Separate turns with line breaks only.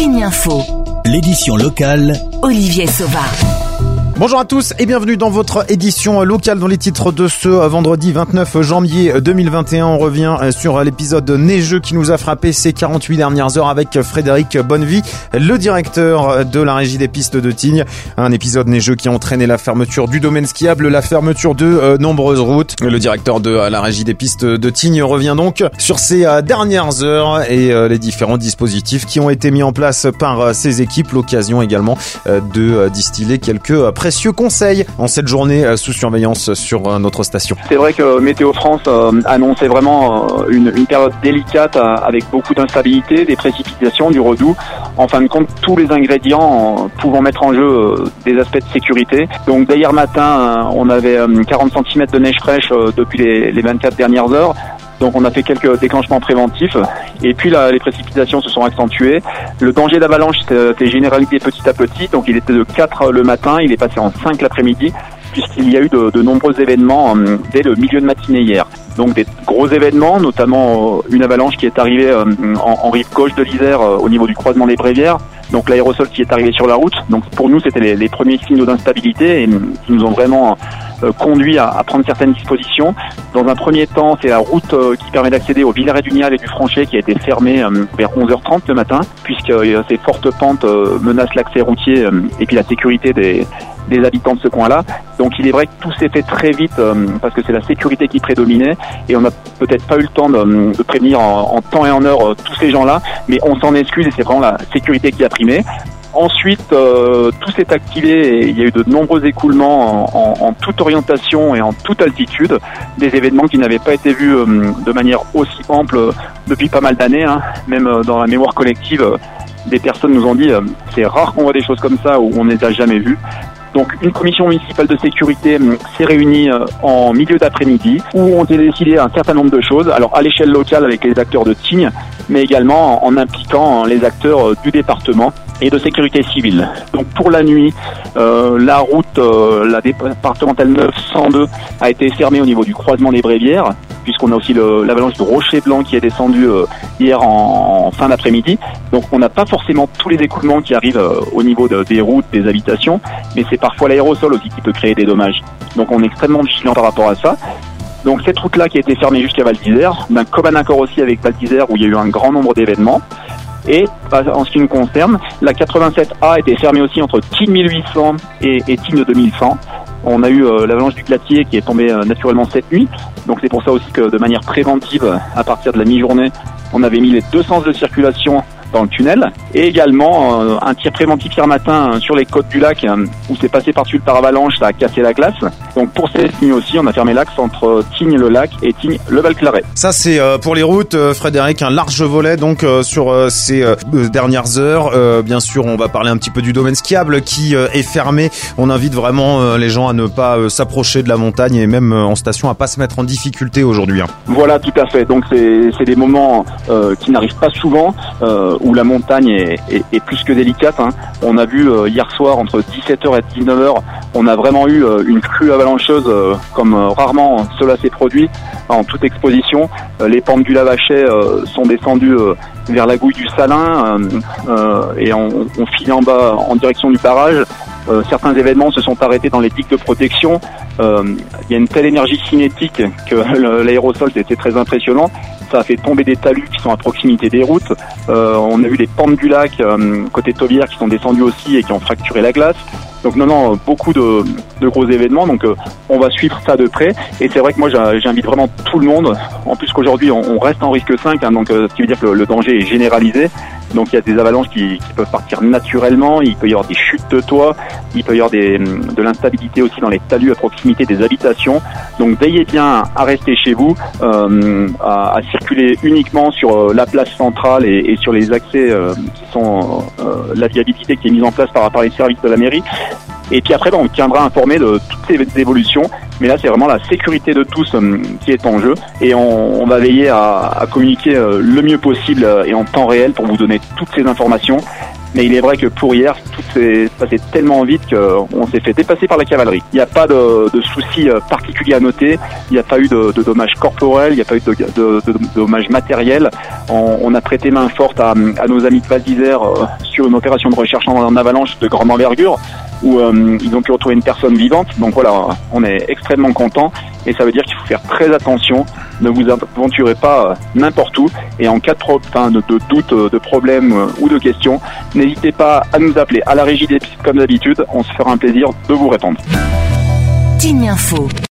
Tignes Info.
L'édition locale.
Olivier Sauva.
Bonjour à tous et bienvenue dans votre édition locale. Dans les titres de ce vendredi 29 janvier 2021, on revient sur l'épisode neigeux qui nous a frappé ces 48 dernières heures avec Frédéric Bonnevie, le directeur de la régie des pistes de Tignes. Un épisode neigeux qui a entraîné la fermeture du domaine skiable, la fermeture de nombreuses routes. Le directeur de la régie des pistes de Tignes revient donc sur ces dernières heures et les différents dispositifs qui ont été mis en place par ses équipes. L'occasion également de distiller quelques précieux conseils en cette journée sous surveillance sur notre station.
C'est vrai que Météo France annonçait vraiment une période délicate avec beaucoup d'instabilité, des précipitations, du redoux. En fin de compte, tous les ingrédients pouvant mettre en jeu des aspects de sécurité. Donc dès hier matin, on avait 40 cm de neige fraîche depuis les 24 dernières heures. Donc on a fait quelques déclenchements préventifs et puis là les précipitations se sont accentuées. Le danger d'avalanche s'est généralisé petit à petit, donc il était de 4 le matin, il est passé en 5 l'après-midi puisqu'il y a eu de nombreux événements dès le milieu de matinée hier. Donc des gros événements, notamment une avalanche qui est arrivée en rive gauche de l'Isère au niveau du croisement des Brévières. Donc l'aérosol qui est arrivé sur la route. Donc pour nous c'était les premiers signaux d'instabilité et qui nous ont vraiment conduit à prendre certaines dispositions. Dans un premier temps, c'est la route qui permet d'accéder au Villeret-du-Nial et du Franchet qui a été fermée vers 11h30 le matin, puisque ces fortes pentes menacent l'accès routier et puis la sécurité des habitants de ce coin-là. Donc il est vrai que tout s'est fait très vite parce que c'est la sécurité qui prédominait et on n'a peut-être pas eu le temps de prévenir en temps et en heure tous ces gens-là, mais on s'en excuse et c'est vraiment la sécurité qui a primé. Ensuite, tout s'est activé et il y a eu de nombreux écoulements en toute orientation et en toute altitude, des événements qui n'avaient pas été vus de manière aussi ample depuis pas mal d'années, même dans la mémoire collective. Des personnes nous ont dit c'est rare qu'on voit des choses comme ça où on ne les a jamais vues. Donc une commission municipale de sécurité s'est réunie en milieu d'après-midi où ont été décidées un certain nombre de choses. Alors à l'échelle locale avec les acteurs de Tignes, mais également en impliquant les acteurs du département et de sécurité civile. Donc pour la nuit, la route, la départementale 902 a été fermée au niveau du croisement des Brévières, puisqu'on a aussi l'avalanche de Rocher Blanc qui est descendue hier en fin d'après-midi. Donc on n'a pas forcément tous les écoulements qui arrivent au niveau des routes, des habitations, mais c'est parfois l'aérosol aussi qui peut créer des dommages. Donc on est extrêmement vigilant par rapport à ça. Donc cette route-là qui a été fermée jusqu'à Val d'Isère, comme un accord aussi avec Val d'Isère où il y a eu un grand nombre d'événements. Et en ce qui nous concerne, la 87A a été fermée aussi entre Tignes 1800 et Tignes 2100. On a eu l'avalanche du Glacier qui est tombée naturellement cette nuit. Donc c'est pour ça aussi que de manière préventive, à partir de la mi-journée, on avait mis les deux sens de circulation dans le tunnel. Et également un tir préventif hier matin sur les côtes du lac où c'est passé par-dessus le paravalanche, ça a cassé la glace. Donc pour cette nuit aussi, on a fermé l'axe entre Tignes-le-Lac et Tignes-le-Val-Claret.
Ça c'est pour les routes, Frédéric, un large volet donc sur ces dernières heures. Bien sûr, on va parler un petit peu du domaine skiable qui est fermé. On invite vraiment les gens à ne pas s'approcher de la montagne et même en station à pas se mettre en difficulté aujourd'hui.
Voilà, tout à fait. Donc c'est des moments qui n'arrivent pas souvent où la montagne est plus que délicate. On a vu hier soir entre 17h et 19h, on a vraiment eu une crue avalancheuse comme rarement cela s'est produit en toute exposition. Les pentes du Lavachet sont descendues vers la Gouille du Salin et on filait en bas en direction du barrage. Certains événements se sont arrêtés dans les digues de protection. Il y a une telle énergie cinétique que l'aérosol était très impressionnant. Ça a fait tomber des talus qui sont à proximité des routes. On a vu les pentes du lac côté Taubière qui sont descendues aussi et qui ont fracturé la glace. Donc non, beaucoup de gros événements. Donc on va suivre ça de près. Et c'est vrai que moi j'invite vraiment tout le monde. En plus qu'aujourd'hui on reste en risque 5, donc ce qui veut dire que le danger est généralisé. Donc il y a des avalanches qui peuvent partir naturellement, il peut y avoir des chutes de toit, il peut y avoir de l'instabilité aussi dans les talus à proximité des habitations. Donc veillez bien à rester chez vous, à circuler uniquement sur la place centrale et sur les accès qui sont la viabilité qui est mise en place par les services de la mairie. Et puis après, on tiendra informé de toutes ces évolutions. Mais là, c'est vraiment la sécurité de tous qui est en jeu. Et on va veiller à communiquer le mieux possible et en temps réel pour vous donner toutes ces informations. Mais il est vrai que pour hier, tout s'est passé tellement vite qu'on s'est fait dépasser par la cavalerie. Il n'y a pas de soucis particuliers à noter, il n'y a pas eu de dommages corporels, il n'y a pas eu de dommages matériels. On a prêté main forte à nos amis de Val d'Isère sur une opération de recherche en avalanche de grande envergure où ils ont pu retrouver une personne vivante. Donc voilà, on est extrêmement contents et ça veut dire qu'il faut faire très attention. Ne vous aventurez pas n'importe où et en cas de doute, de problème ou de questions, n'hésitez pas à nous appeler à la régie des pistes comme d'habitude. On se fera un plaisir de vous répondre.
Team Info.